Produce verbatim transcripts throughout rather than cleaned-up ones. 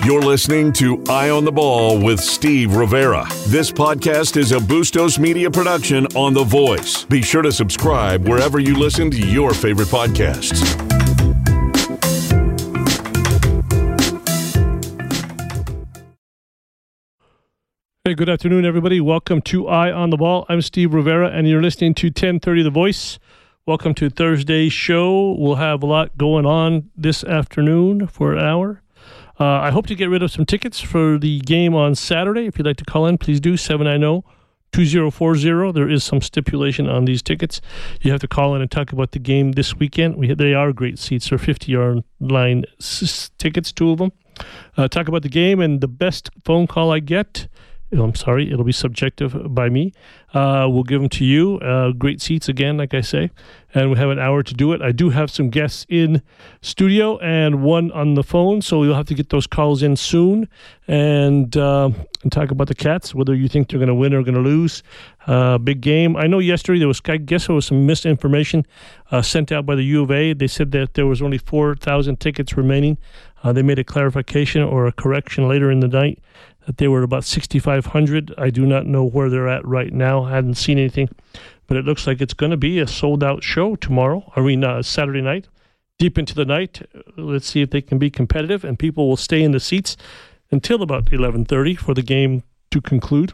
You're listening to Eye on the Ball with Steve Rivera. This podcast is a Bustos Media production on The Voice. Be sure to subscribe wherever you listen to your favorite podcasts. Hey, good afternoon, everybody. Welcome to Eye on the Ball. I'm Steve Rivera, and you're listening to ten thirty The Voice. Welcome to Thursday's show. We'll have a lot going on this afternoon for an hour. Uh, I hope to get rid of some tickets for the game on Saturday. If you'd like to call in, please do, seven nine zero, two zero four zero. There is some stipulation on these tickets. You have to call in and talk about the game this weekend. We They are great seats. They're fifty-yard line s- tickets, two of them. Uh, talk about the game, and the best phone call I get, I'm sorry, it'll be subjective by me. Uh, we'll give them to you. Uh, great seats again, like I say. And we have an hour to do it. I do have some guests in studio and one on the phone, so you'll have to get those calls in soon and, uh, and talk about the Cats, whether you think they're going to win or going to lose. Uh, big game. I know yesterday there was, I guess there was some misinformation uh, sent out by the U of A. They said that there was only four thousand tickets remaining. Uh, they made a clarification or a correction later in the night that they were about sixty-five hundred. I do not know where they're at right now. I hadn't seen anything, but it looks like it's going to be a sold-out show tomorrow, I mean uh, Saturday night, deep into the night. Let's see if they can be competitive, and people will stay in the seats until about eleven thirty for the game to conclude.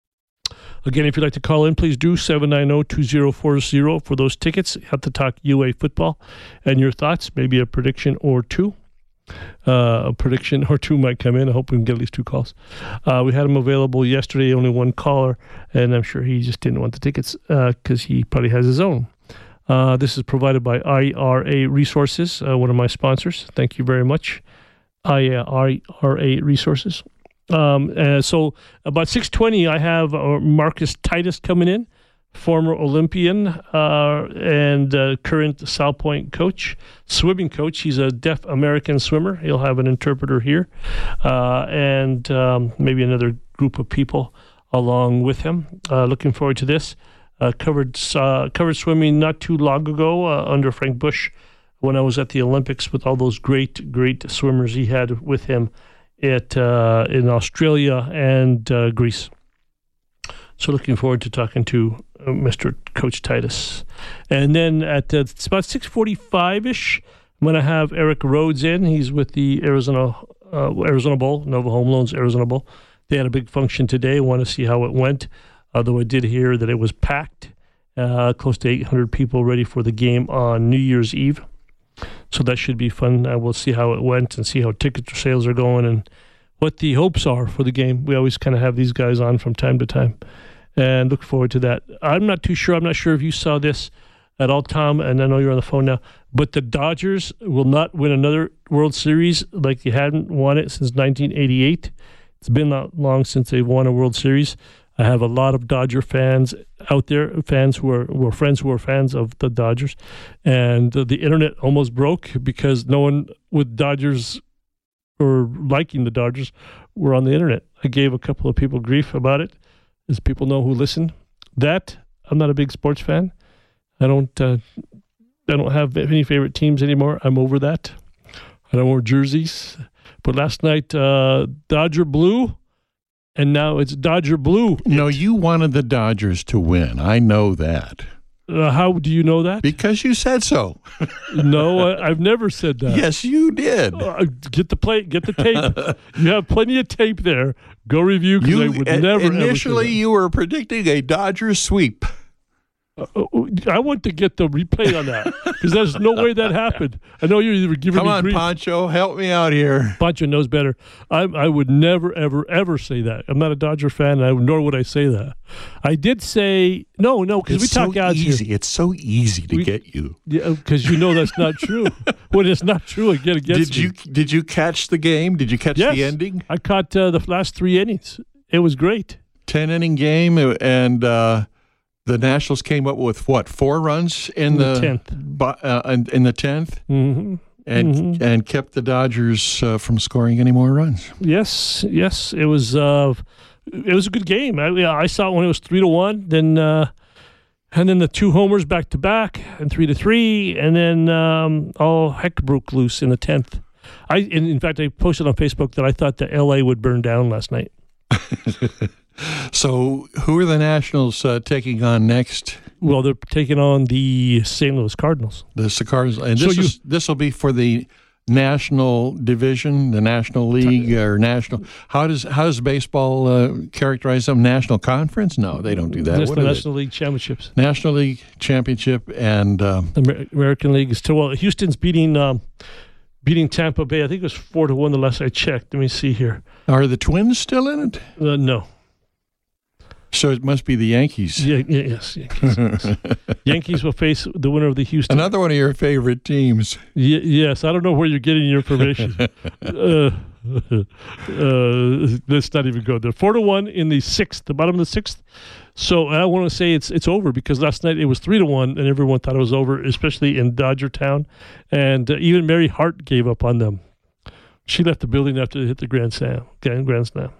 Again, if you'd like to call in, please do, seven nine zero, two zero four zero for those tickets. You have to talk U A football and your thoughts, maybe a prediction or two. Uh, a prediction or two might come in. I hope we can get at least two calls. Uh, we had them available yesterday, only one caller, and I'm sure he just didn't want the tickets because uh, he probably has his own. Uh, this is provided by I R A Resources, uh, one of my sponsors. Thank you very much, I R A Resources. Um, uh, so about six twenty, I have uh, Marcus Titus coming in, former Olympian uh, and uh, current South Point coach, swimming coach. He's a deaf American swimmer. He'll have an interpreter here uh, and um, maybe another group of people along with him. Uh, looking forward to this. Uh, covered uh, covered swimming not too long ago uh, under Frank Bush when I was at the Olympics with all those great, great swimmers he had with him at uh, in Australia and uh, Greece. So looking forward to talking to uh, Mister Coach Titus. And then at uh, it's about six forty-five-ish, I'm going to have Eric Rhodes in. He's with the Arizona uh, Arizona Bowl, Nova Home Loans Arizona Bowl. They had a big function today. I want to see how it went, although I did hear that it was packed, uh, close to eight hundred people ready for the game on New Year's Eve. So that should be fun. Uh, we'll see how it went and see how ticket sales are going and what the hopes are for the game. We always kind of have these guys on from time to time and look forward to that. I'm not too sure. I'm not sure if you saw this at all, Tom, and I know you're on the phone now, but the Dodgers will not win another World Series like they hadn't won it since nineteen eighty-eight. It's been that long since they've won a World Series. I have a lot of Dodger fans out there, fans who are, who are friends who are fans of the Dodgers, and uh, the internet almost broke because no one with Dodgers or liking the Dodgers were on the internet. I gave a couple of people grief about it, as people know who listen. That, I'm not a big sports fan. I don't uh, I don't have any favorite teams anymore. I'm over that. I don't wear jerseys. But last night, uh, Dodger blue, and now it's Dodger blue. No, you wanted the Dodgers to win. I know that. Uh, how do you know that? Because you said so. No, I, I've never said that. Yes, you did. Uh, get the plate. Get the tape. You have plenty of tape there. Go review, because I would a, never. Initially, ever you were predicting a Dodgers sweep. Uh, I want to get the replay on that because there's no way that happened. I know you were giving Come me on, grief. Pancho, help me out here. Pancho knows better. I, I would never, ever, ever say that. I'm not a Dodger fan, and I, nor would I say that. I did say no, no, because we talk so odds easy. here. It's so easy to We, get you. Yeah, because you know that's not true. When it's not true, I get against Did you me. Did you catch the game? Did you catch Yes, the ending? I caught uh, the last three innings. It was great. Ten inning game, and uh, the Nationals came up with what, four runs in, In the the tenth. Uh, in, in the tenth, Mm-hmm. and Mhm. and kept the Dodgers uh, from scoring any more runs. Yes, yes, it was. Uh, it was a good game. I, I saw it when it was three to one. Then, uh, and then the two homers back to back, and three to three, and then um, all heck broke loose in the tenth. I, in, in fact, I posted on Facebook that I thought that L A would burn down last night. So, who are the Nationals uh, taking on next? Well, they're taking on the Saint Louis Cardinals. The Cardinals, and So this you- is this will be for the National Division, the National League, or National. How does how does baseball uh, characterize them? National Conference? No, they don't do that. That's What the is it? National League Championships. National League Championship, and um, The Amer- American League is still, well, Houston's beating um, beating Tampa Bay. I think it was four to one the last I checked. Let me see here. are the Twins still in it? Uh, no. So it must be the Yankees. Yeah, yeah, yes. Yankees, yes. Yankees will face the winner of the Houston. Another one of your favorite teams. Y- yes, I don't know where you're getting your information. uh, uh, let's not even go there. Four to one in the sixth, the bottom of the sixth. So I want to say it's it's over because last night it was three to one, and everyone thought it was over, especially in Dodger Town, and uh, even Mary Hart gave up on them. She left the building after they hit the grand slam. Grand slam.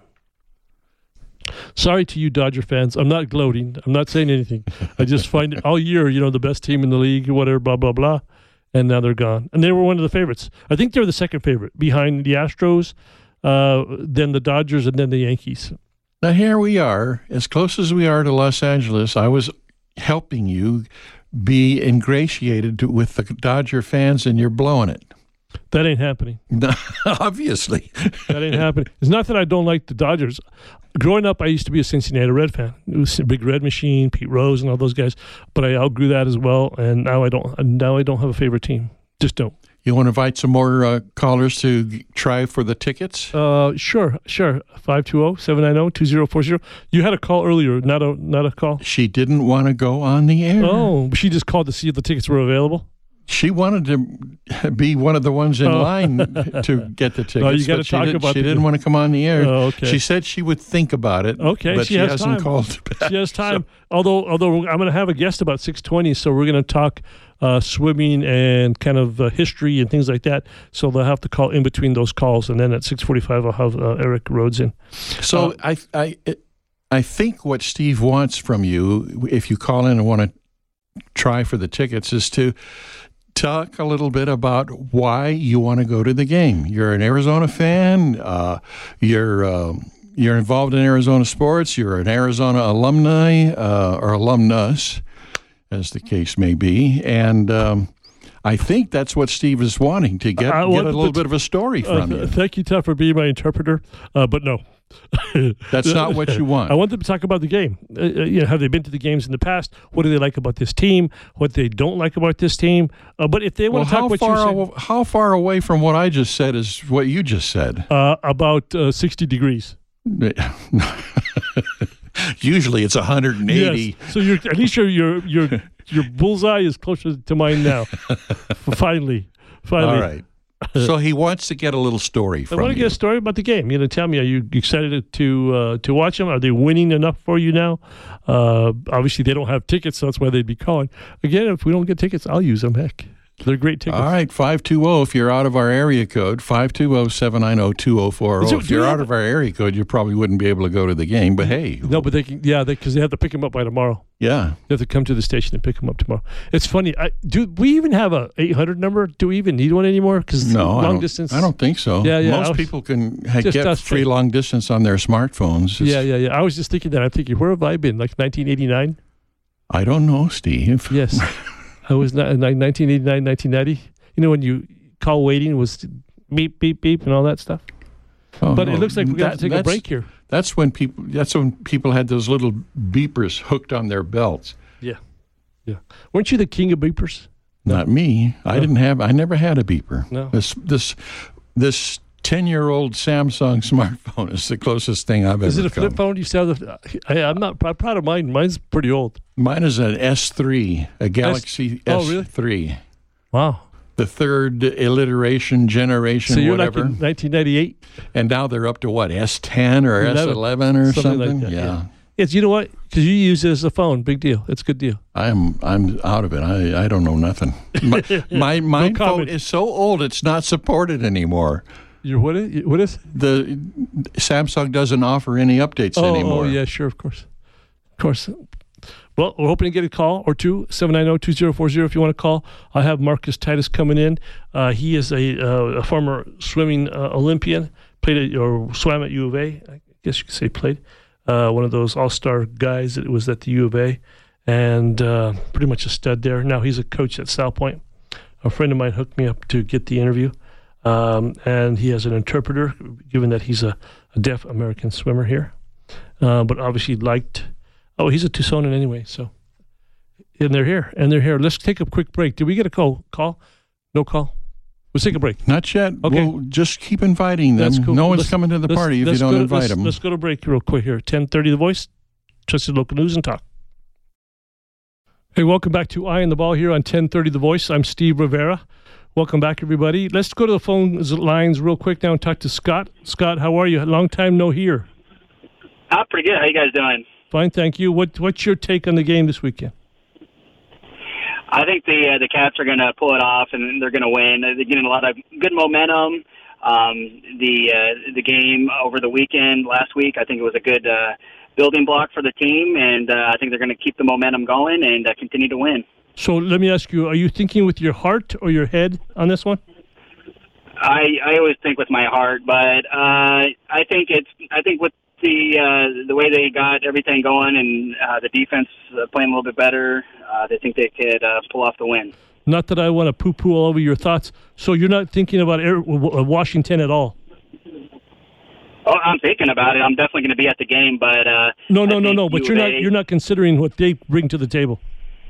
Sorry to you Dodger fans. I'm not gloating. I'm not saying anything. I just find it all year, you know, the best team in the league, whatever, blah, blah, blah. And now they're gone. And they were one of the favorites. I think they were the second favorite behind the Astros, uh, then the Dodgers, and then the Yankees. Now here we are, as close as we are to Los Angeles. I was helping you be ingratiated to, with the Dodger fans, and you're blowing it. That ain't happening. No, obviously. That ain't happening. It's not that I don't like the Dodgers. Growing up, I used to be a Cincinnati Red fan. It was a Big Red Machine, Pete Rose, and all those guys. But I outgrew that as well, and now I don't. Now I don't have a favorite team. Just don't. You want to invite some more uh, callers to g- try for the tickets? Uh, sure, sure. five two zero, seven nine zero, two zero four zero. You had a call earlier, not a not a call. She didn't want to go on the air. Oh, she just called to see if the tickets were available. She wanted to be one of the ones in Oh. line to get the tickets. Oh, you gotta but she talk did- about She the- didn't want to come on the air. Oh, okay. She said she would think about it. Okay, but she she, has hasn't time. called back. She has time. although, although I'm going to have a guest about six twenty, so we're going to talk uh, swimming and kind of uh, history and things like that. So they'll have to call in between those calls, and then at six forty-five, I'll have uh, Eric Rhodes in. So Uh, I, I, I think what Steve wants from you, if you call in and want to try for the tickets, is to talk a little bit about why you want to go to the game. You're an Arizona fan. Uh, you're uh, you're involved in Arizona sports. You're an Arizona alumni uh, or alumnus, as the case may be, and. Um, I think that's what Steve is wanting to get, I get want a the- little bit of a story Uh, from th- you. thank you, Todd, for being my interpreter, uh, but no. That's not what you want. I want them to talk about the game. Uh, uh, you know, have they been to the games in the past? What do they like about this team? What they don't like about this team? Uh, but if they Well, want to talk how what far, you said, aw- how far away from what I just said is what you just said? uh, about uh, sixty degrees. Usually it's one hundred eighty. Yes. So you're at least your your your your bullseye is closer to mine now. finally, finally. All right. So he wants to get a little story I from want to you. get a story about the game. You know, tell me, are you excited to uh, to watch them? Are they winning enough for you now? Uh, obviously, they don't have tickets, so that's why they'd be calling. Again, if we don't get tickets, I'll use them. Heck, they're great tickets. All right, five two zero if you're out of our area code, five two zero, seven nine zero, two zero four Is zero. it- If do you're we out have of our area code, you probably wouldn't be able to go to the game, but hey. No, but they can. Yeah, because they, they have to pick them up by tomorrow. Yeah. They have to come to the station and pick them up tomorrow. It's funny. I, do we even have a eight hundred number? Do we even need one anymore? Because No, long I don't, distance. I don't think so. Yeah, yeah, I Most was- people can ha- Just get us free thing. long distance on their smartphones. It's- Yeah, yeah, yeah. I was just thinking that. I'm thinking, where have I been? Like nineteen eighty-nine? I don't know, Steve. Yes. I was not, like nineteen eighty-nine, nineteen ninety. You know, when you call waiting was beep, beep, beep and all that stuff. Oh, But no, it looks like we're going to that- take a that's- break here. That's when people. That's when people had those little beepers hooked on their belts. Yeah. Yeah. Weren't you the king of beepers? Not me. I No. didn't have. I never had a beeper. No. This this this ten-year-old Samsung smartphone is the closest thing I've Is it ever a flip come. phone? You still have the, I, I'm not I'm proud of mine. Mine's pretty old. Mine is an S three, a Galaxy oh, really? S three, Wow. the third alliteration generation, So you're whatever. like in nineteen ninety-eight? And now they're up to what, S ten or S eleven. eleven or Something something? like that, yeah. yeah. It's, you know what? Because you use it as a phone. Big deal. It's a good deal. I'm I'm out of it. I, I don't know nothing. My my, my phone comment. is so old it's not supported anymore. You're what is? What is? The Samsung doesn't offer any updates Oh, anymore. oh, yeah, sure, of course. Of course. Well, we're hoping to get a call or two, seven nine zero, two zero four zero if you want to call. I have Marcus Titus coming in. Uh, he is a, uh, a former swimming uh, Olympian, played at, or swam at U of A. I guess you could say played. Uh, one of those all-star guys that was at the U of A, and uh, pretty much a stud there. Now he's a coach at South Point. A friend of mine hooked me up to get the interview, um, and he has an interpreter, given that he's a, a deaf American swimmer here. Uh, but obviously liked, oh, he's a Tucsonan anyway, so. And they're here, and they're here. Let's take a quick break. Did we get a call? Call? No call? Let's take a break. Not yet. Okay. We'll just keep inviting them. That's cool. No one's let's, coming to the party if you don't to, invite let's, them. Let's go to break real quick here. ten thirty The Voice, Trusted Local News and Talk. Hey, welcome back to Eye on the Ball here on ten thirty The Voice. I'm Steve Rivera. Welcome back, everybody. Let's go to the phone lines real quick now and talk to Scott. Scott, how are you? Long time no hear. I'm pretty good. How you guys doing? Fine, thank you. What What's your take on the game this weekend? I think the uh, the Cats are going to pull it off, and they're going to win. They're getting a lot of good momentum. Um, the uh, the game over the weekend last week, I think it was a good uh, building block for the team, and uh, I think they're going to keep the momentum going and uh, continue to win. So let me ask you, are you thinking with your heart or your head on this one? I I always think with my heart, but uh, I think it's I think with the uh, the way they got everything going and uh, the defense uh, playing a little bit better, uh, they think they could uh, pull off the win. Not that I want to poo-poo all over your thoughts. So you're not thinking about Air, Washington at all? Oh, I'm thinking about it. I'm definitely going to be at the game, but uh, no, no, I no, no. But U you're of not A, you're not considering what they bring to the table.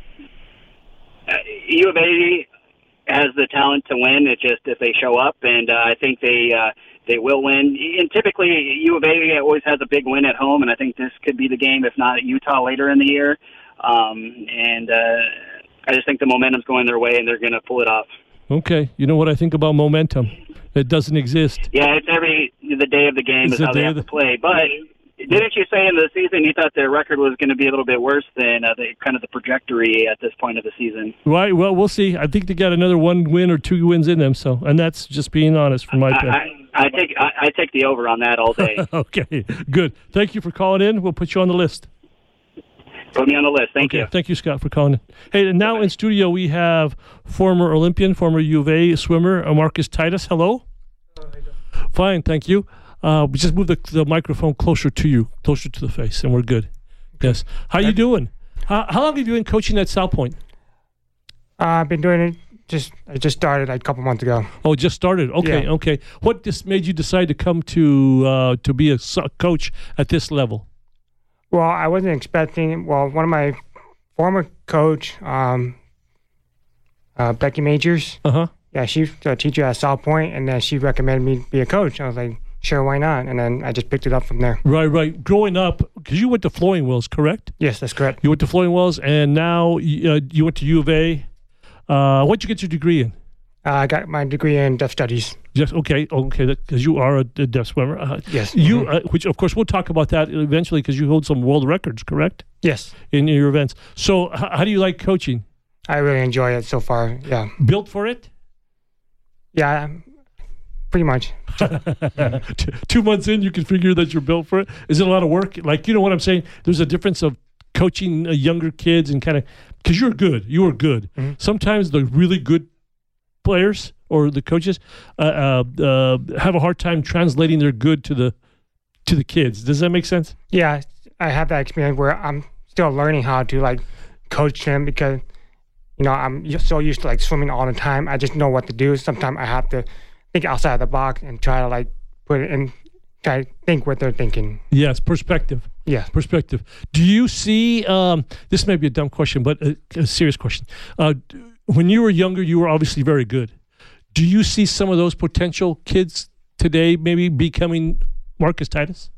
Uh, U of A has the talent to win. It's just if they show up, and uh, I think they uh, they will win. And typically, U of A always has a big win at home, and I think this could be the game, if not at Utah later in the year. Um, and uh, I just think the momentum's going their way, and they're going to pull it off. Okay. You know what I think about momentum? It doesn't exist. Yeah, it's every the day of the game It's is the how they day have of to play. But didn't you say in the season you thought their record was going to be a little bit worse than uh, the kind of the trajectory at this point of the season? Right. Well, we'll see. I think they got another one win or two wins in them. So, and that's just being honest from my pen. I, I, I take I, I take the over on that all day. Okay. Good. Thank you for calling in. We'll put you on the list. Put me on the list. Thank okay. you. Thank you, Scott, for calling in. Hey, and now in studio we have former Olympian, former U of A swimmer, Marcus Titus. Hello. Fine, thank you. Uh, we just move the, the microphone closer to you, closer to the face, and we're good. Yes. How you doing? How, how long have you been coaching at South Point? Uh, I've been doing it. Just I just started like a couple months ago. Oh, just started. Okay, Yeah. okay. What just made you decide to come to uh, to be a so- coach at this level? Well, I wasn't expecting. Well, one of my former coach, um, uh, Becky Majors. Uh huh. Yeah, she's a teacher at South Point, and then she recommended me be a coach. I was like, sure, why not? And then I just picked it up from there. Right, right. Growing up, because you went to Flowing Wells, correct? Yes, that's correct. You went to Flowing Wells, and now uh, you went to U of A. Uh, what'd you get your degree in? Uh, I got my degree in deaf studies. Yes. Okay. Okay. Because you are a, a deaf swimmer. Uh, Yes. You, Mhm. uh, which of course we'll talk about that eventually, because you hold some world records, correct? Yes, In your events. So, h- how do you like coaching? I really enjoy it so far. Yeah, Built for it? yeah, pretty much. T- Two months in, you can figure that you're built for it. Is it a lot of work? Like, you know what I'm saying? There's a difference of coaching uh, younger kids and kind of, because you're good. You are good. Mhm. Sometimes the really good players or the coaches uh, uh, uh, have a hard time translating their good to the to the kids. Does that make sense? Yeah, I have that experience where I'm still learning how to like coach them because, you know, I'm u- so used to like swimming all the time. I just know what to do. Sometimes I have to think outside the box and try to like put it in, try to think what they're thinking. Yes, perspective. Yeah. Perspective. Do you see, um, this may be a dumb question, but a, a serious question. Uh, d- when you were younger, you were obviously very good. Do you see some of those potential kids today maybe becoming Marcus Titus?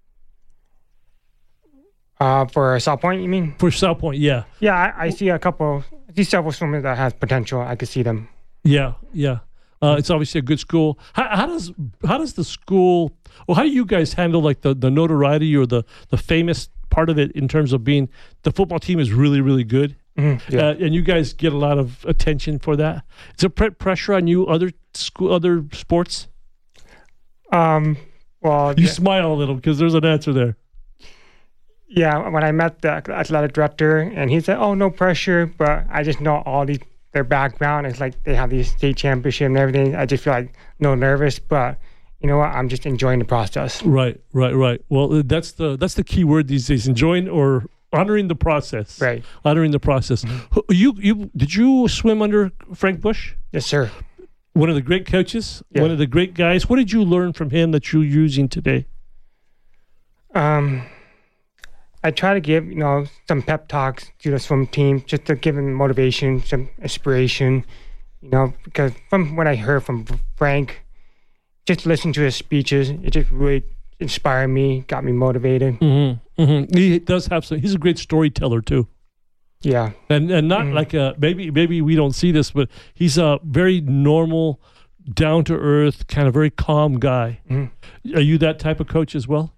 Uh, for South Point, you mean? For South Point, yeah. Yeah, I, I see a couple, I see several swimmers that has potential. I could see them. Yeah, yeah. Uh, it's obviously a good school. How, how does how does the school, well, how do you guys handle like the, the notoriety or the, the famous part of it in terms of being, the football team is really, really good? Mm-hmm. Yeah. Uh, and you guys get a lot of attention for that. Is there pre- pressure on you, other school, other sports? Um, well, You yeah, smile a little because there's an answer there. Yeah, when I met the athletic director, and he said, "Oh, no pressure," but I just know all these their background. It's like they have these state championship and everything. I just feel like no nervous, but you know what? I'm just enjoying the process. Right, right, right. Well, that's the that's the key word these days: enjoying or honoring the process. Right, honoring the process. Mm-hmm. You you did you swim under Frank Bush? Yes, sir. One of the great coaches, yeah. one of the great guys. What did you learn from him that you're using today? Um. I try to give, you know, some pep talks to the swim team just to give them motivation, some inspiration, you know, because from what I heard from Frank, just listening to his speeches, it just really inspired me, got me motivated. Mm-hmm, mm-hmm. He does have some, he's a great storyteller too. Yeah. And and not mm-hmm. like a, maybe, maybe we don't see this, but he's a very normal, down to earth, kind of very calm guy. Mm-hmm. Are you that type of coach as well?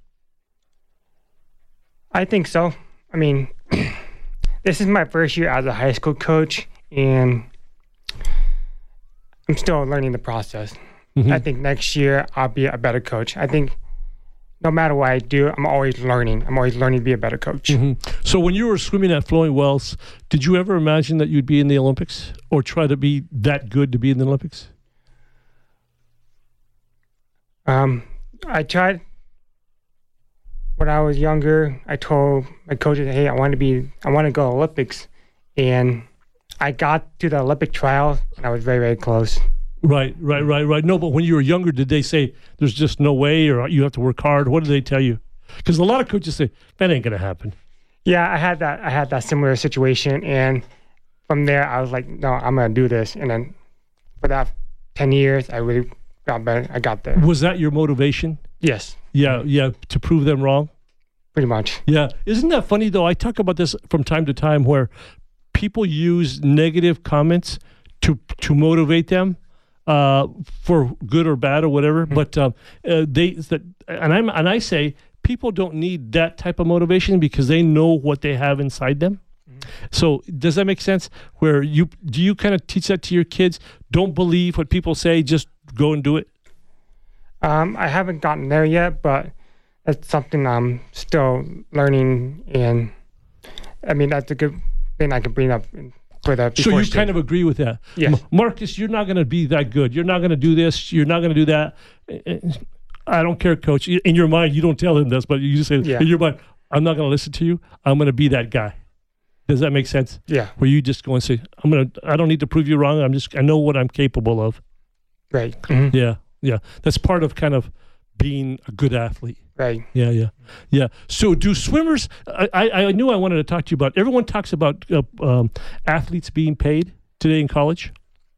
I think so. I mean, this is my first year as a high school coach, and I'm still learning the process. Mm-hmm. I think next year I'll be a better coach. I think no matter what I do, I'm always learning. I'm always learning to be a better coach. Mm-hmm. So when you were swimming at Flowing Wells, did you ever imagine that you'd be in the Olympics or try to be that good to be in the Olympics? Um, I tried. When I was younger, I told my coaches, "Hey, I want to be, I want to go to Olympics," and I got to the Olympic trials, and I was very, very close. Right, right, right, right. No, but when you were younger, did they say there's just no way, or you have to work hard? What did they tell you? Because a lot of coaches say that ain't gonna happen. Yeah, I had that. I had that similar situation, and from there, I was like, "No, I'm gonna do this." And then for that ten years, I really got better. I got there. Was that your motivation? Yes. Yeah, yeah, to prove them wrong? Pretty much. Yeah. Isn't that funny, though? I talk about this from time to time where people use negative comments to to motivate them uh, for good or bad or whatever. Mm-hmm. But uh, uh, they that, and I'm and I say people don't need that type of motivation because they know what they have inside them. Mm-hmm. So does that make sense? Where you do you kind of teach that to your kids? Don't believe what people say. Just go and do it. Um, I haven't gotten there yet, but that's something I'm still learning, and I mean that's a good thing I can bring up for that. So you state. Kind of agree with that? Yes. M- Marcus, you're not going to be that good. You're not going to do this. You're not going to do that. I don't care, Coach. In your mind, you don't tell him this, but you just say yeah. in your mind, I'm not going to listen to you. I'm going to be that guy. Does that make sense? Yeah. Where you just go and say, I'm going to. I don't need to prove you wrong. I'm just. I know what I'm capable of. Right. Mm-hmm. Yeah. Yeah, that's part of kind of being a good athlete. Right. Yeah, yeah, yeah. So do swimmers, I, I, I knew I wanted to talk to you about, everyone talks about uh, um, athletes being paid today in college.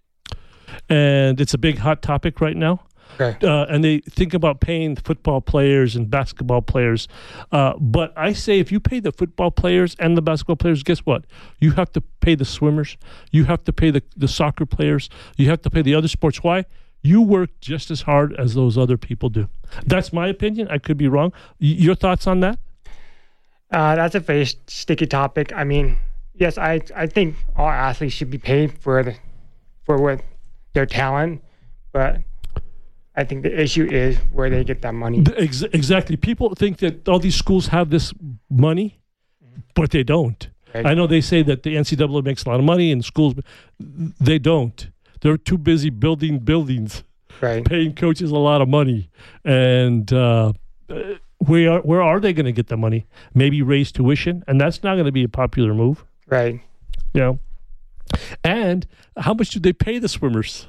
And it's a big hot topic right now. Okay. Uh, and they think about paying football players and basketball players. Uh, but I say if you pay the football players and the basketball players, guess what? You have to pay the swimmers. You have to pay the, the soccer players. You have to pay the other sports. Why? You work just as hard as those other people do. That's my opinion. I could be wrong. Y- your thoughts on that? Uh, that's a very sticky topic. I mean, yes, I I think all athletes should be paid for the, for what their talent, but I think the issue is where they get that money. Ex- exactly. People think that all these schools have this money, but they don't. Right. I know they say that the N C double A makes a lot of money and schools, they don't. They're too busy building buildings, right. paying coaches a lot of money. And uh, where, where are they going to get the money? Maybe raise tuition, and that's not going to be a popular move. Right. You know? And how much do they pay the swimmers?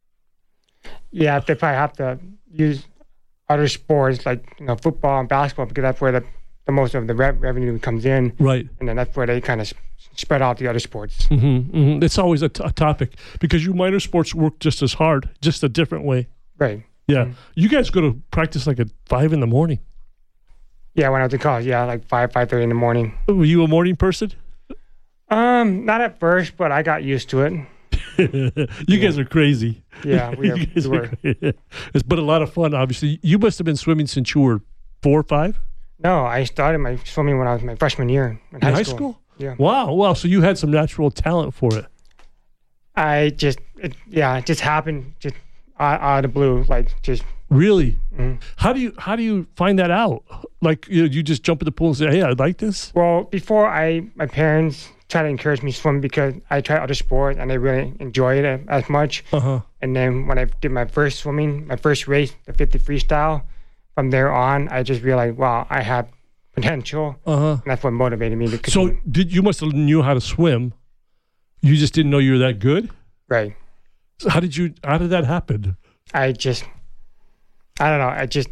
Yeah, they probably have to use other sports like you know football and basketball because that's where the, the most of the re- revenue comes in. Right. And then that's where they kind of spread out the other sports. Mm-hmm, mm-hmm. It's always a, t- a topic because you minor sports work just as hard, just a different way. Right. Yeah. Mm-hmm. You guys go to practice like at five in the morning. Yeah, when I was in college, yeah, like five, five thirty in the morning. Were you a morning person? Um, not at first, but I got used to it. you yeah. guys are crazy. Yeah, we, are, you guys we are crazy. It's been a lot of fun, obviously. You must have been swimming since you were four or five? No, I started my swimming when I was my freshman year in, in high, high school. school. Yeah. Wow, wow. So you had some natural talent for it. I just, it, yeah, it just happened just out, out of the blue, like just. Really? Mm-hmm. How do you how do you find that out? Like you, know, you just jump in the pool and say, "Hey, I like this." Well, before I, my parents tried to encourage me to swim because I tried other sports and they really enjoyed it as much. Uh-huh. And then when I did my first swimming, my first race, the fifty freestyle, from there on, I just realized, wow, I have potential. Uh-huh. And that's what motivated me to continue. So did you must have knew how to swim? You just didn't know you were that good? Right. So how did you? How did that happen? I just, I don't know. I just,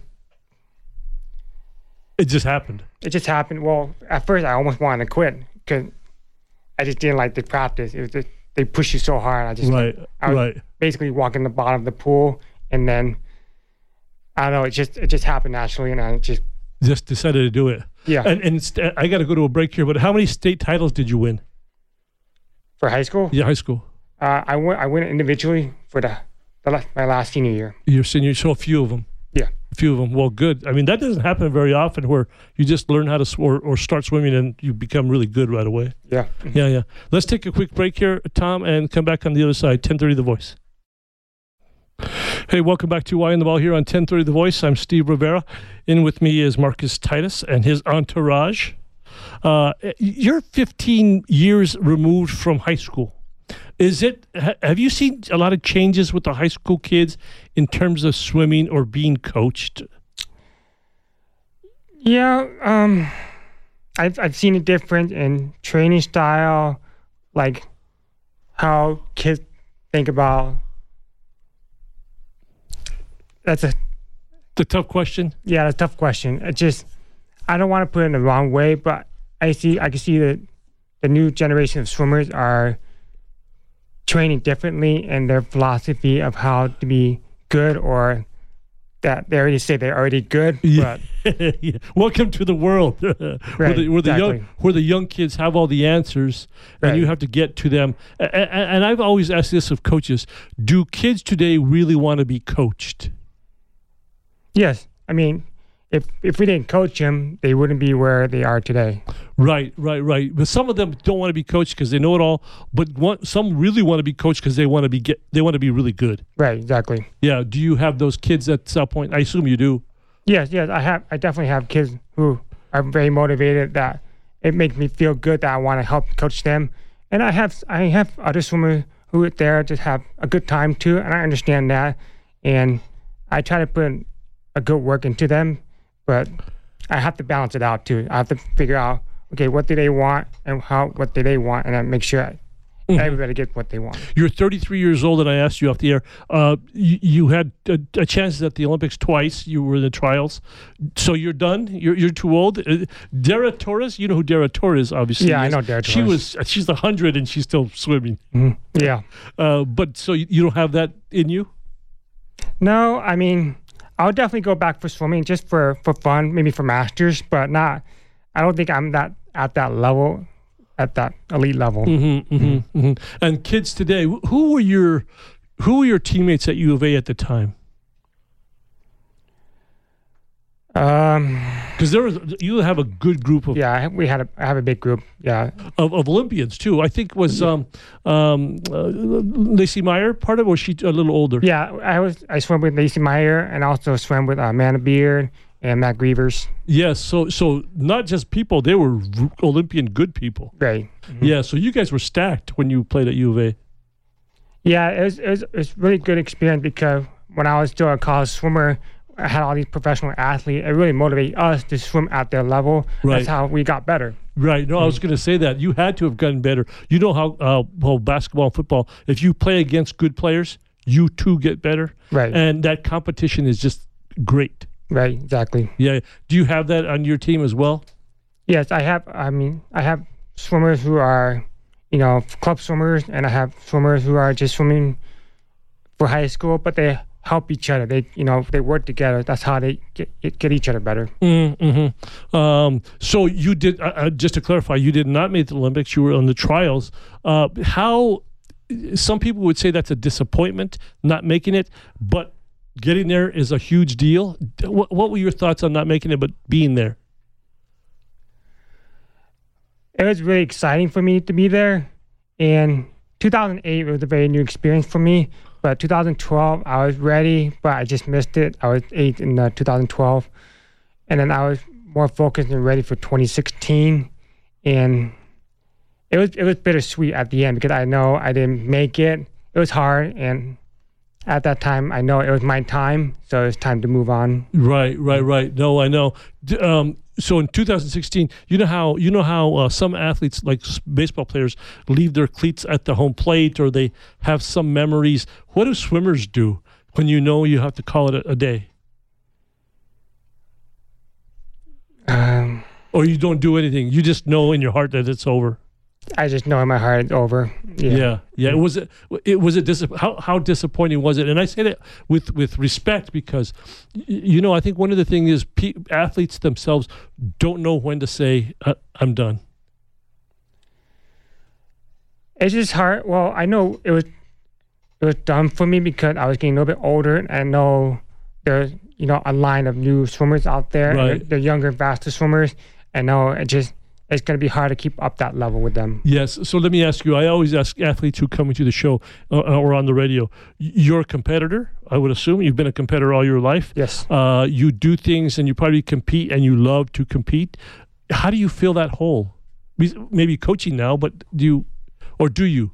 It just happened. it just happened. Well, at first I almost wanted to quit because I just didn't like the practice. It was just, they push you so hard. I just, Right. I was Right. basically walking the bottom of the pool, and then I don't know. It just, it just happened naturally, and I just, Just decided to do it. yeah. And and st- I got to go to a break here. But how many state titles did you win? For high school, Yeah, high school. uh, I went, I went individually for the, the la- my last senior year. Your senior, so a few of them. Yeah. A few of them. Well, good. I mean, that doesn't happen very often where you just learn how to sw- or, or start swimming and you become really good right away. Yeah. Yeah, yeah. Let's take a quick break here, Tom, and come back on the other side. ten thirty The Voice. Hey, welcome back to Eye on the Ball here on ten thirty The Voice. I'm Steve Rivera. In with me is Marcus Titus and his entourage. Uh, you're fifteen years removed from high school. Is it? Ha, have you seen a lot of changes with the high school kids in terms of swimming or being coached? Yeah. Um, I've I've seen a difference in training style, like how kids think about. That's a The tough question. yeah, that's a tough question. It just I don't want to put it in the wrong way, but I see I can see that the new generation of swimmers are training differently in their philosophy of how to be good, or that they already say they're already good. Yeah. But Yeah. Welcome to the world where, Right, the, where the young exactly. where the young kids have all the answers, and Right. you have to get to them. And, and I've always asked this of coaches: do kids today really want to be coached? yes, I mean, if if we didn't coach them, they wouldn't be where they are today. Right, right, right. But some of them don't want to be coached because they know it all. But one, some really want to be coached because they want to be get they want to be really good. Right, exactly. Yeah. Do you have those kids at some point? I assume you do. Yes, yes, I have. I definitely have kids who are very motivated. That it makes me feel good that I want to help coach them. And I have, I have other swimmers who are there to have a good time too, and I understand that. And I try to put a good work into them, but I have to balance it out too. I have to figure out, okay, what do they want and how, what do they want, and I make sure I, Mhm. everybody gets what they want. You're thirty-three years old, and I asked you off the air. Uh, you, you had a, a chance at the Olympics twice. You were in the trials, so you're done. You're you're too old. Uh, Dara Torres, you know who Dara Torres obviously Yeah, I is. know Dara She Torres. was she's a hundred and she's still swimming. Mhm. Yeah. Uh, but so you, you don't have that in you. No, I mean, I'll definitely go back for swimming just for, for fun, maybe for masters, but not. I don't think I'm that at that level, at that elite level. Mm-hmm, mm-hmm, mm-hmm. And kids today, wh- who were your who were your teammates at U of A at the time? Um, Because there was you have a good group of yeah, I, we had a I have a big group. Yeah, of, of Olympians too. I think was um, um, uh, Lacey Meyer part of it, or was she a little older? yeah. I was I swam with Lacey Meyer and also swam with uh, Amanda Beard and Matt Grievers. Yes. So so not just people; they were r- Olympian good people. Right. Yeah. So you guys were stacked when you played at U of A. Yeah, it was it was, it was really good experience because when I was still a college swimmer, I had all these professional athletes. It really motivated us to swim at their level. Right. That's how we got better. Right. No, I was going to say that you had to have gotten better. You know how uh, well basketball and football. If you play against good players, you too get better. Right. And that competition is just great. Right. Exactly. Yeah. Do you have that on your team as well? Yes, I have. I mean, I have swimmers who are, you know, club swimmers, and I have swimmers who are just swimming for high school, but they help each other. They, you know, they work together. That's how they get get each other better. Mm-hmm. Um, so you did. Uh, uh, just to clarify, you did not make the Olympics. You were on the trials. Uh, how? Some people would say that's a disappointment, not making it, but getting there is a huge deal. What, what were your thoughts on not making it, but being there? It was really exciting for me to be there. And two thousand eight was a very new experience for me. But two thousand twelve, I was ready, but I just missed it. I was eight in uh, two thousand twelve. And then I was more focused and ready for twenty sixteen, and it was it was bittersweet at the end because I know I didn't make it. It was hard, and at that time, I know it was my time, so it's time to move on. Right, right, right. No, I know. D- Um, so in two thousand sixteen, you know how you know how uh, some athletes, like s- baseball players, leave their cleats at the home plate, or they have some memories. What do swimmers do when you know you have to call it a, a day, Um, or you don't do anything? You just know in your heart that it's over. I just know in my heart it's over. Yeah. Yeah, yeah. It was it. It was a dis- how how disappointing was it? And I say that with with respect because, y- you know, I think one of the things is pe- athletes themselves don't know when to say uh, I'm done. It's just hard. Well, I know it was it was done for me because I was getting a little bit older, and I know there's you know a line of new swimmers out there. Right. They're, they're younger, faster swimmers. I know it just it's going to be hard to keep up that level with them. Yes. So let me ask you. I always ask athletes who come into the show uh, or on the radio. y- You're a competitor, I would assume. You've been a competitor all your life. Yes. Uh, you do things, and you probably compete, and you love to compete. How do you fill that hole? Maybe coaching now, but do you, or do you?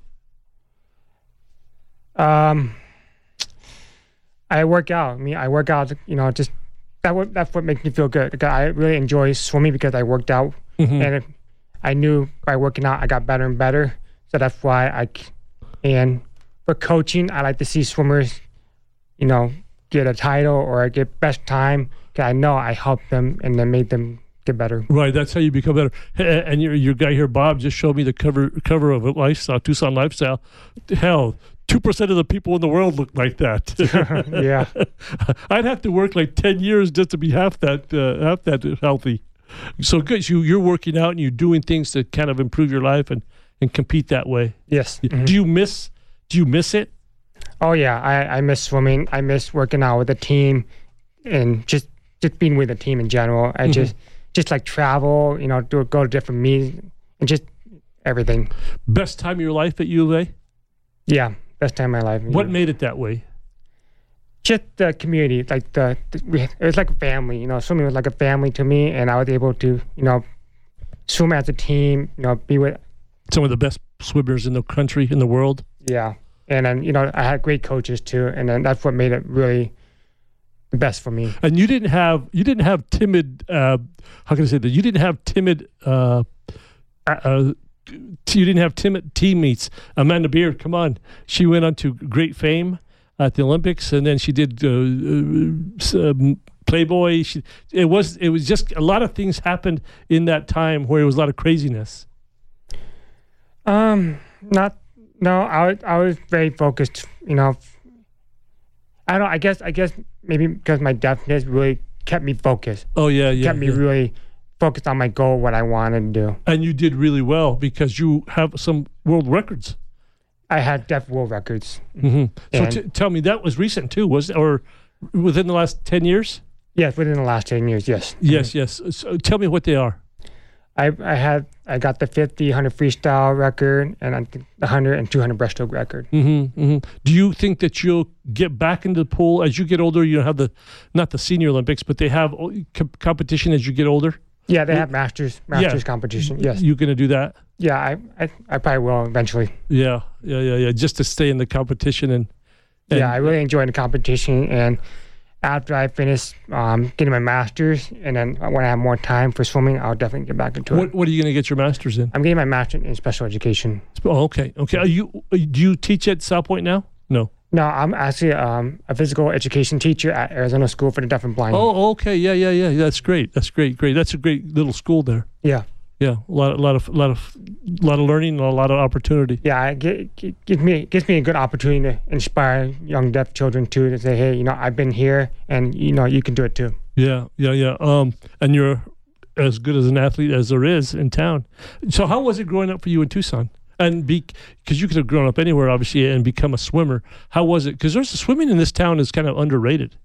Um, I work out. I mean, I work out. You know, just that. What that's what makes me feel good. Because I really enjoy swimming because I worked out, Mhm. and if I knew by working out I got better and better. So that's why I. c- And for coaching, I like to see swimmers, you know, get a title or get best time. Because I know I helped them and then made them get better. Right, that's how you become better. H- And your your guy here, Bob, just showed me the cover cover of it, Lifestyle, Tucson Lifestyle. Hell, two percent of the people in the world look like that. Yeah. I'd have to work like ten years just to be half that uh, half that healthy. So good, you you're working out and you're doing things to kind of improve your life and, and compete that way. Yes. Mhm. Do you miss Do you miss it? Oh yeah, I, I miss swimming. I miss working out with the team, and just just being with the team in general. I just just like travel, you know, do go to different meetings and just everything. Best time of your life at U of A? Yeah, best time of my life. What Yeah. made it that way? Just the community, like the, the we, it was like a family. You know, swimming was like a family to me, and I was able to, you know, swim as a team. You know, be with Some of the best swimmers in the country, in the world. yeah, and then you know I had great coaches too, and then that's what made it really the best for me. And you didn't have you didn't have timid. Uh, how can I say that? You didn't have timid. Uh, uh, you didn't have timid teammates. Amanda Beard, come on, she went on to great fame at the Olympics, and then she did uh, uh, um, Playboy. She, it was it was just a lot of things happened in that time where it was a lot of craziness. Um, not no. I was I was very focused. You know, I don't. I guess I guess maybe because my deafness really kept me focused. Oh yeah, yeah. kept me yeah. really focused on my goal, what I wanted to do. And you did really well because you have some world records. I had deaf world records. Mm-hmm. So And- t- tell me, that was recent too, was it, or within the last ten years? Yes, within the last ten years. Yes. Yes, yes. So tell me what they are. I I had I got the fifty, one hundred freestyle record, and I think the one hundred and two hundred breaststroke record. Mm-hmm, mm-hmm. Do you think that you'll get back into the pool as you get older? You have the, not the senior Olympics, but they have co- competition as you get older. Yeah, they have masters masters competition. Yes. You going to do that? Yeah, I, I I probably will eventually. Yeah, yeah, yeah, yeah. Just to stay in the competition and. and Yeah, I really enjoyed the competition, and after I finish um, getting my masters, and then when I have more time for swimming, I'll definitely get back into What it. What are you going to get your master's in? I'm getting my master's in special education. Oh, okay, okay. Are you do you teach at South Point now? No. No, I'm actually um, a physical education teacher at Arizona School for the Deaf and Blind. Oh, okay. Yeah, yeah, yeah. That's great. That's great. Great. That's a great little school there. Yeah. Yeah, a lot, a lot of, lot of, lot of learning and a lot of opportunity. Yeah, it gi- gi- gives me gives me a good opportunity to inspire young deaf children too, to say, hey, you know, I've been here, and you know, you can do it too. Yeah, yeah, yeah. Um, and you're as good as an athlete as there is in town. So, how was it growing up for you in Tucson? And be because you could have grown up anywhere, obviously, and become a swimmer. How was it? Because there's swimming in this town is kind of underrated.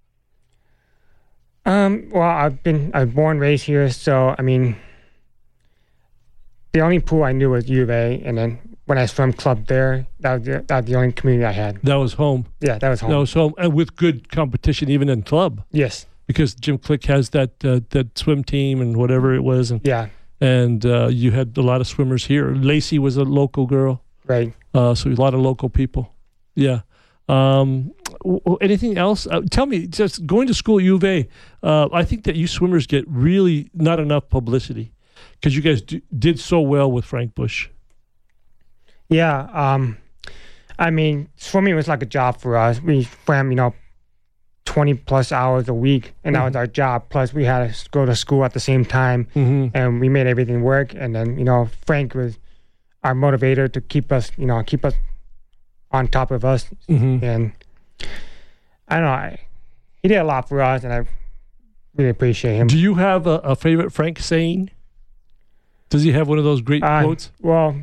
Um, well, I've been I was born raised here, so I mean, the only pool I knew was U of A, and then when I swam club there, that was the, that was the only community I had. That was home. Yeah, that was home. That was home, and with good competition, even in club. Yes. because Jim Click has that uh, that swim team and whatever it was, and Yeah. and uh, you had a lot of swimmers here. Lacey was a local girl, Right. uh, so a lot of local people. Yeah. Um, w- w- anything else? Uh, tell me, just going to school at U of A, uh, I think that you swimmers get really not enough publicity because you guys d- did so well with Frank Bush. Yeah. Um, I mean, swimming was like a job for us. We swam, you know, twenty plus hours a week, and that was our job. Plus, we had to go to school at the same time, Mm-hmm. and we made everything work. And then, you know, Frank was our motivator to keep us, you know, keep us on top of us. Mm-hmm. And I don't know, I, he did a lot for us, and I really appreciate him. Do you have a, a favorite Frank saying? Does he have one of those great Uh, quotes? Well,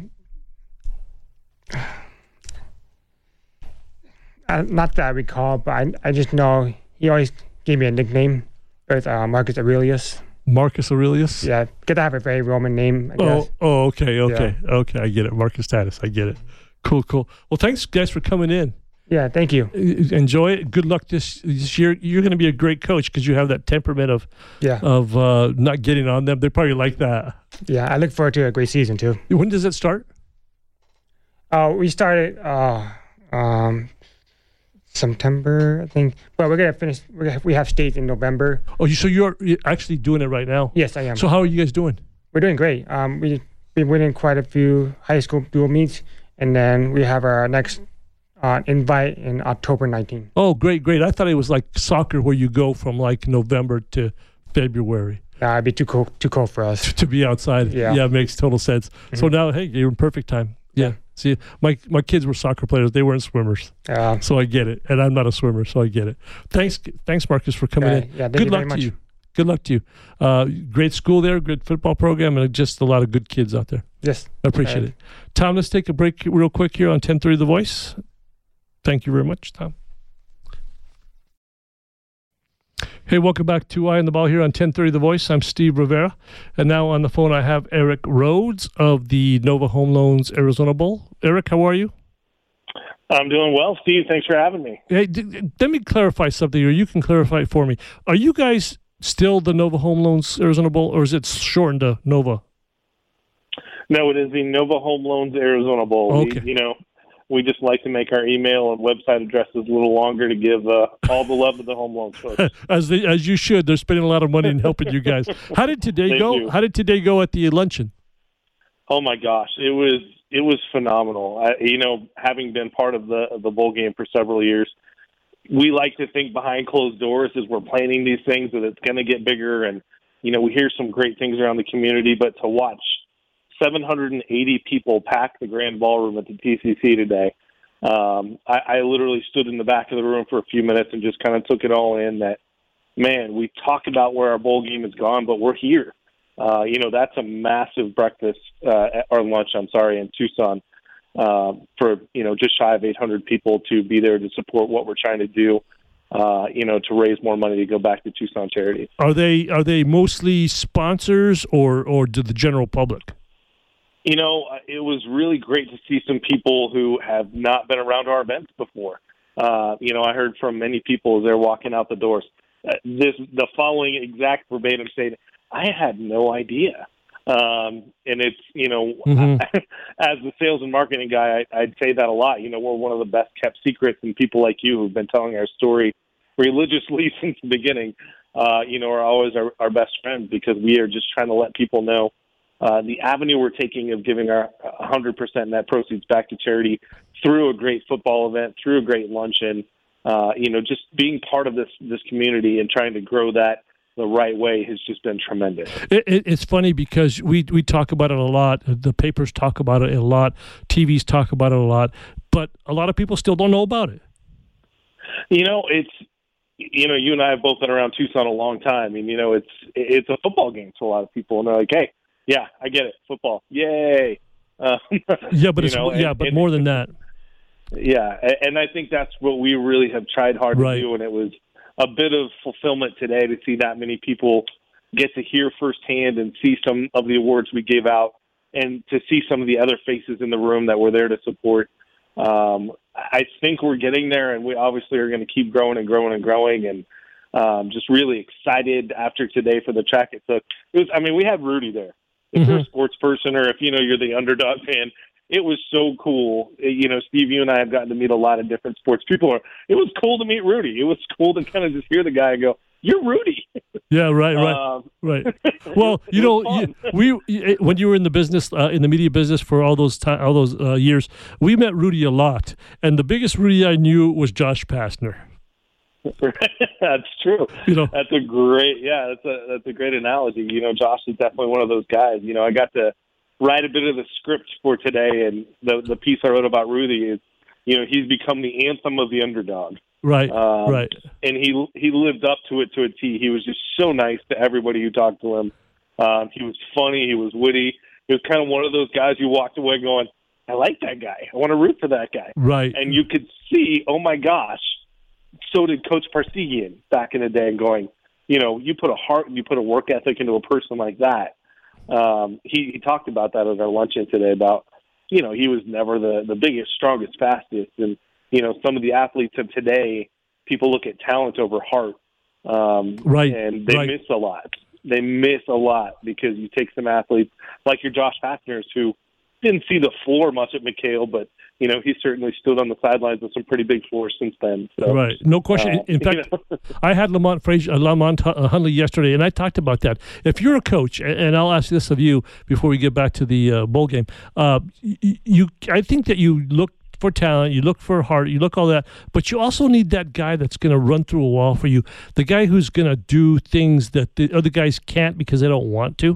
uh, not that I recall, but I, I just know he always gave me a nickname. It was uh, Marcus Aurelius. Marcus Aurelius? Yeah, get to have a very Roman name, I Oh, guess. oh, okay, okay, okay. I get it. Marcus Status. I get it. Cool, cool. Well, thanks, guys, for coming in. Yeah, thank you. Uh, Enjoy it. Good luck this, this year. You're going to be a great coach because you have that temperament of Yeah, of uh, not getting on them. They probably like that. yeah. I look forward to a great season too. When does it start? Uh, we started uh, um, September, I think. But we're gonna finish. We're gonna, we have states in November. Oh, you so you're you're actually doing it right now. Yes, I am. So how are you guys doing? We're doing great. Um, we we winning quite a few high school dual meets, and then we have our next uh, invite in October nineteenth. Oh, great, great. I thought it was like soccer where you go from like November to February Nah, it'd be too cold, too cold for us. to be outside. Yeah. yeah, it makes total sense. So now, hey, you're in perfect time. Yeah. Yeah. See, my my kids were soccer players. They weren't swimmers, Uh, so I get it. And I'm not a swimmer, so I get it. Thanks, thanks, Marcus, for coming yeah, in. yeah, thank Good you luck very to much. you. Good luck to you. Uh, great school there, good football program, and just a lot of good kids out there. Yes. I appreciate Right. it. Tom, let's take a break real quick here on ten thirty The Voice. Thank you very much, Tom. Hey, welcome back to Eye on the Ball here on ten thirty The Voice. I'm Steve Rivera. And now on the phone I have Eric Rhodes of the Nova Home Loans Arizona Bowl. Eric, how are you? I'm doing well, Steve. Thanks for having me. Hey, d- d- let me clarify something, or you can clarify it for me. Are you guys still the Nova Home Loans Arizona Bowl, or is it shortened to Nova? No, it is the Nova Home Loans Arizona Bowl. Okay. We, you know, we just like to make our email and website addresses a little longer to give uh, all the love to the home loans folks. As they, as you should. They're spending a lot of money in helping you guys. How did today They go? do. How did today go at the luncheon? Oh my gosh, it was it was phenomenal. I, you know, having been part of the of the bowl game for several years, we like to think behind closed doors as we're planning these things that it's going to get bigger, and you know we hear some great things around the community. But to watch seven hundred eighty people pack the grand ballroom at the T C C today, um, I, I literally stood in the back of the room for a few minutes and just kind of took it all in. That man, we talk about where our bowl game has gone, but we're here. Uh, you know, that's a massive breakfast, uh, or lunch, I'm sorry, in Tucson uh, for, you know, just shy of eight hundred people to be there to support what we're trying to do, uh, you know, to raise more money to go back to Tucson charities. Are they are they mostly sponsors or, or to the general public? You know, it was really great to see some people who have not been around our events before. Uh, you know, I heard from many people as they're walking out the doors, uh, this the following exact verbatim statement. I had no idea. Um, and it's, you know, Mhm. as the sales and marketing guy, I, I'd say that a lot. You know, we're one of the best kept secrets, and people like you who've been telling our story religiously since the beginning, uh, you know, are always our, our best friends because we are just trying to let people know uh, the avenue we're taking of giving our one hundred percent net proceeds back to charity through a great football event, through a great luncheon, uh, you know, just being part of this, this community and trying to grow that the right way has just been tremendous. It, it, it's funny because we we talk about it a lot. The papers talk about it a lot. T Vs talk about it a lot. But a lot of people still don't know about it. You know, it's, you know, you and I have both been around Tucson a long time. And, you know, it's it's a football game to a lot of people. And they're like, hey, yeah, I get it. Football. Yay. Uh, Yeah, but it's know, yeah, and, but and, more than that. Yeah, and I think that's what we really have tried hard Right. to do. And it was a bit of fulfillment today to see that many people get to hear firsthand and see some of the awards we gave out and to see some of the other faces in the room that were there to support. Um, I think we're getting there, and we obviously are going to keep growing and growing and growing. And Um, just really excited after today for the track it took. It was, I mean, we had Rudy there. If Mm-hmm. you're a sports person or if, you know, you're the underdog fan, it was so cool. You know, Steve, you and I have gotten to meet a lot of different sports people. It was cool to meet Rudy. It was cool to kind of just hear the guy go, "You're Rudy." Yeah, right, right, um, right. Well, you know, you, we when you were in the business, uh, in the media business for all those time, all those uh, years, we met Rudy a lot, and the biggest Rudy I knew was Josh Pastner. That's true. You know, that's a great, yeah, that's a that's a great analogy. You know, Josh is definitely one of those guys. You know, I got to write a bit of the script for today, and the the piece I wrote about Rudy is, you know, he's become the anthem of the underdog. Right, um, right. And he he lived up to it to a T. He was just so nice to everybody who talked to him. Um, he was funny. He was witty. He was kind of one of those guys you walked away going, I like that guy. I want to root for that guy. Right. And you could see, oh my gosh, so did Coach Parsegian back in the day, going, you know, you put a heart and you put a work ethic into a person like that. Um, he, he talked about that at our luncheon today about, you know, he was never the, the biggest, strongest, fastest. And, you know, some of the athletes of today, people look at talent over heart. Um, right. And they right. miss a lot. They miss a lot because you take some athletes like your Josh Pastners who didn't see the floor much at McHale, but, you know, he certainly stood on the sidelines with some pretty big floors since then. So, right. No question. Uh, In fact, you know. I had Lamont Frazier, uh, Lamont Hunley yesterday, and I talked about that. If you're a coach, and I'll ask this of you before we get back to the uh, bowl game, uh, you, you, I think that you look for talent, you look for heart, you look all that, but you also need that guy that's going to run through a wall for you, the guy who's going to do things that the other guys can't because they don't want to.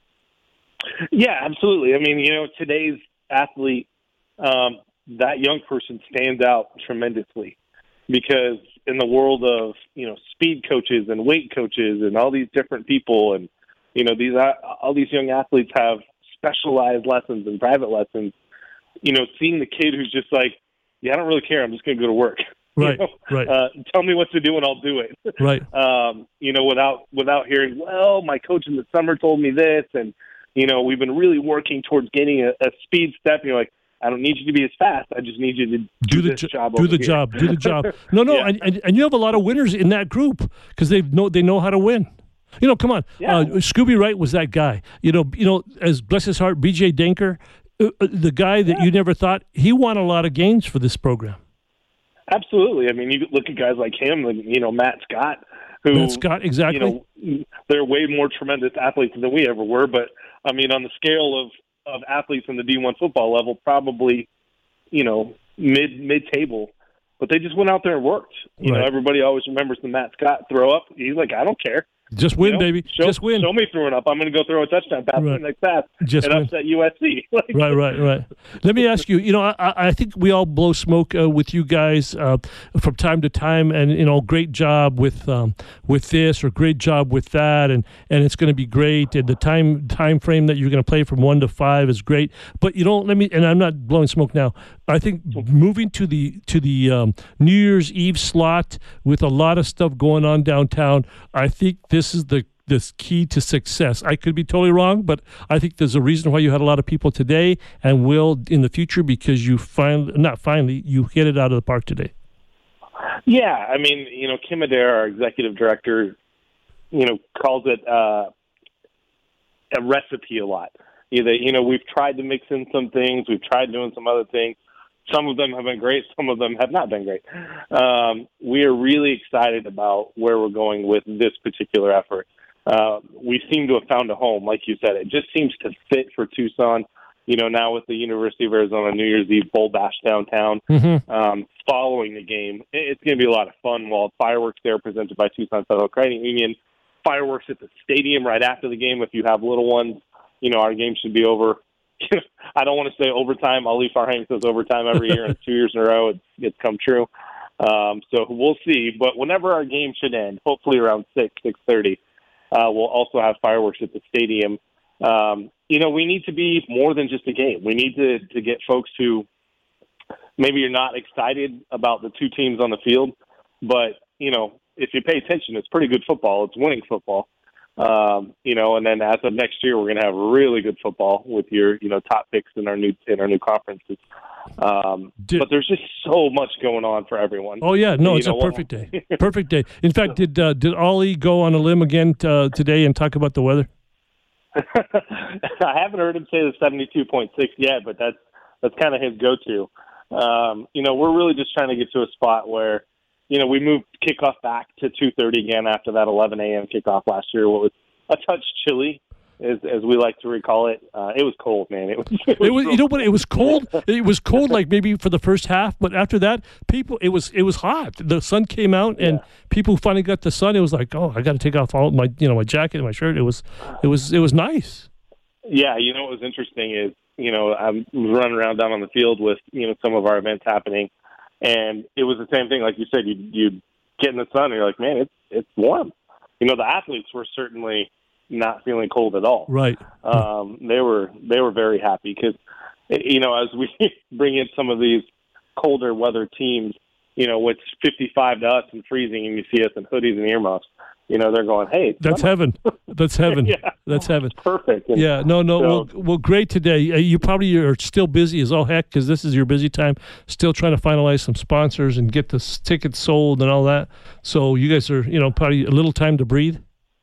Yeah, absolutely. I mean, you know, today's athlete, um, that young person stands out tremendously because in the world of, you know, speed coaches and weight coaches and all these different people and, you know, these all these young athletes have specialized lessons and private lessons. You know, seeing the kid who's just like, yeah, I don't really care. I'm just going to go to work. Right, you know? right. Uh, tell me what to do and I'll do it. Right. Um, you know, without without hearing, well, my coach in the summer told me this, and, you know, we've been really working towards getting a, a speed step. And you're like, I don't need you to be as fast. I just need you to do, do the this jo- job. Do over the here. job. Do the job. No, no, Yeah. and, and and you have a lot of winners in that group because they know they know how to win. You know, come on. Yeah. Uh, Scooby Wright was that guy. You know, you know, as bless his heart, B J Denker, uh, uh, the guy that Yeah. you never thought he won a lot of games for this program. Absolutely. I mean, you look at guys like him, and you know, Matt Scott, who Matt Scott, exactly. You know, they're way more tremendous athletes than we ever were. But I mean, on the scale of of athletes in the D one football level, probably, you know, mid mid table. But they just went out there and worked. You Right. know, everybody always remembers the Matt Scott throw up. He's like, I don't care. Just win, You know, baby. Show, Just win. Show me throwing up. I'm going to go throw a touchdown pass Right. next pass Just and win. upset U S C. Like, Right, right, right. Let me ask you, you know, I, I think we all blow smoke uh, with you guys uh, from time to time, and, you know, great job with um, with this or great job with that, and, and it's going to be great, and the time time frame that you're going to play from one to five is great. But, you know, let me, and I'm not blowing smoke now, I think moving to the to the um, New Year's Eve slot with a lot of stuff going on downtown, I think this is the this key to success. I could be totally wrong, but I think there's a reason why you had a lot of people today and will in the future because you finally, not finally, you hit it out of the park today. Yeah, I mean, you know, Kim Adair, our executive director, you know, calls it uh, a recipe a lot. Either, you know, we've tried to mix in some things, we've tried doing some other things. Some of them have been great, some of them have not been great. Um, we are really excited about where we're going with this particular effort. Uh, we seem to have found a home, like you said. It just seems to fit for Tucson. You know, now with the University of Arizona New Year's Eve Bowl Bash downtown, Mm-hmm. um, following the game, it's going to be a lot of fun. While fireworks there presented by Tucson Federal Credit Union, fireworks at the stadium right after the game. If you have little ones, you know, our game should be over. I don't want to say overtime. Ali Farhang says overtime every year, and two years in a row it's, it's come true. Um, so we'll see. But whenever our game should end, hopefully around six, six thirty, uh, we'll also have fireworks at the stadium. Um, you know, we need to be more than just a game. We need to, to get folks who maybe you're not excited about the two teams on the field, but, you know, if you pay attention, it's pretty good football. It's winning football. Um, you know, and then as of next year, we're going to have really good football with your, you know, top picks in our new in our new conferences. Um, Did, but there's just so much going on for everyone. Oh yeah, no, you it's know, a perfect day. Perfect day. In fact, did uh, did Ollie go on a limb again uh, today and talk about the weather? I haven't heard him say the seventy-two point six yet, but that's that's kind of his go-to. Um, you know, we're really just trying to get to a spot where, you know, we moved kickoff back to two thirty again after that eleven a.m. kickoff last year. What was a touch chilly, as as we like to recall it. Uh, it was cold, man. It was. It was, It was, you know what? It was cold. It was cold, like maybe for the first half, but after that, people, it was it was hot. The sun came out, and Yeah. people finally got the sun. It was like, oh, I got to take off all my, you know, my jacket and my shirt. It was, it was, it was nice. Yeah, you know what was interesting is, you know, I was running around down on the field with, you know, some of our events happening, and it was the same thing. Like you said, you you get in the sun, and you're like, man, it's it's warm. You know, the athletes were certainly not feeling cold at all. Right. Um, they were they were very happy because, you know, as we bring in some of these colder weather teams, you know, it's fifty-five to us and freezing, and you see us in hoodies and earmuffs. You know, they're going, hey, it's That's summer. heaven. That's heaven. Yeah. That's heaven. Perfect. And Yeah, no, no. so- well, well, great today. Uh, you probably are still busy as all heck because this is your busy time. Still trying to finalize some sponsors and get the s- tickets sold and all that. So you guys are, you know, probably a little time to breathe.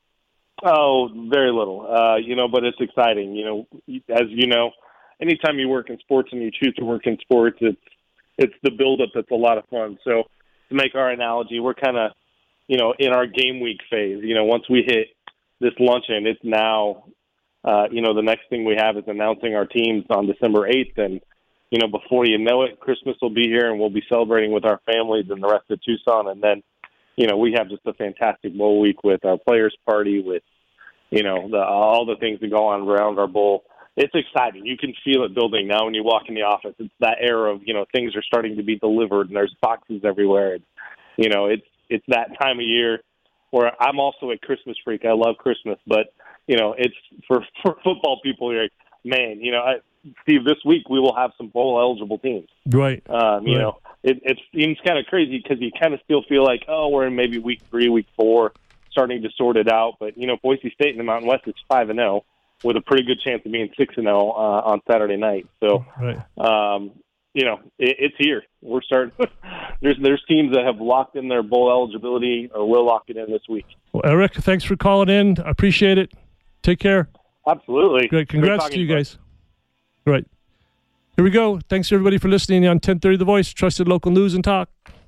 Oh, very little. Uh, you know, but it's exciting. You know, as you know, anytime you work in sports and you choose to work in sports, it's it's the buildup that's a lot of fun. So to make our analogy, we're kind of, you know, in our game week phase. You know, once we hit this luncheon, it's now, uh, you know, the next thing we have is announcing our teams on December eighth. And, you know, before you know it, Christmas will be here and we'll be celebrating with our families and the rest of Tucson. And then, you know, we have just a fantastic bowl week with our players party, with, you know, the, all the things that go on around our bowl. It's exciting. You can feel it building now when you walk in the office. It's that era of, you know, things are starting to be delivered and there's boxes everywhere. And, you know, it's it's that time of year where I'm also a Christmas freak. I love Christmas, but, you know, it's for, for football people, you're like, man, you know, I, Steve, this week we will have some bowl eligible teams. Right. Um, you Right. know, it, it seems kind of crazy because you kind of still feel like, oh, we're in maybe week three, week four, starting to sort it out. But, you know, Boise State in the Mountain West is five and oh with a pretty good chance of being six and oh uh, on Saturday night. So, Right. um, you know, it, it's here. We're starting. there's there's teams that have locked in their bowl eligibility or will lock it in this week. Well, Eric, thanks for calling in. I appreciate it. Take care. Absolutely. Great. Congrats talking to you to you. guys. Right. Here we go. Thanks everybody for listening on ten thirty The Voice, trusted local news and talk.